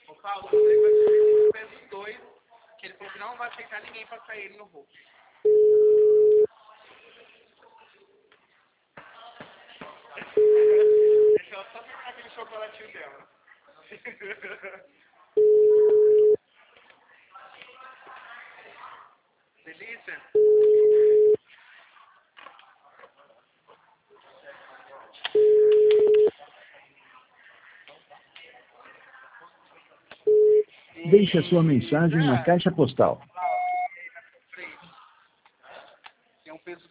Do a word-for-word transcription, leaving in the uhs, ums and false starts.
Ô Paulo, ele vai subir o peso dois, que ele falou que não vai aceitar ninguém pra sair ele no Hulk. Deixa ela só pegar aquele chocolatinho dela. Delícia. Deixe a sua mensagem na caixa postal